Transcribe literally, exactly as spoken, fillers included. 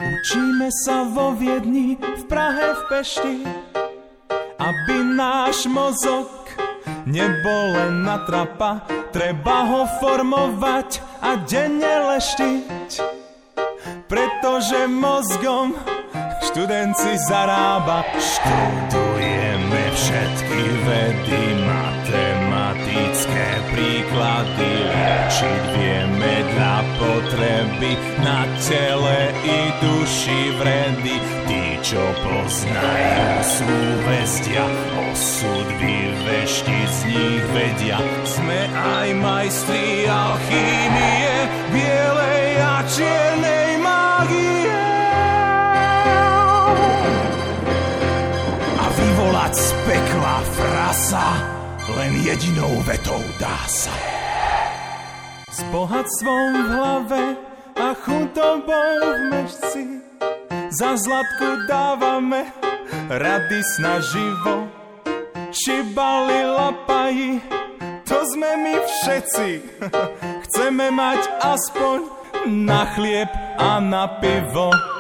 Učíme sa vo Viedni, v Prahe, v Pešti, aby náš mozog nebol len natrapa, treba ho formovať a denne leštiť, pretože mozgom študent si zarába. Študujeme všetky vedy, matematické príklady, lečiť vieme dla potreby, na tele i duši vredy. Tí, čo poznajú súvestia, osud vyveštiť z nich vedia. Sme aj majstri alchýmie, bielej a čiernej mágie. A vyvolať z pekla frasa len jedinou vetou dá sa. S bohatstvom v hlave a chudobou v mešci za zlatku dávame rady snaživo. Šibali, lapaji, to sme my všetci. Chceme mať aspoň na chlieb a na pivo.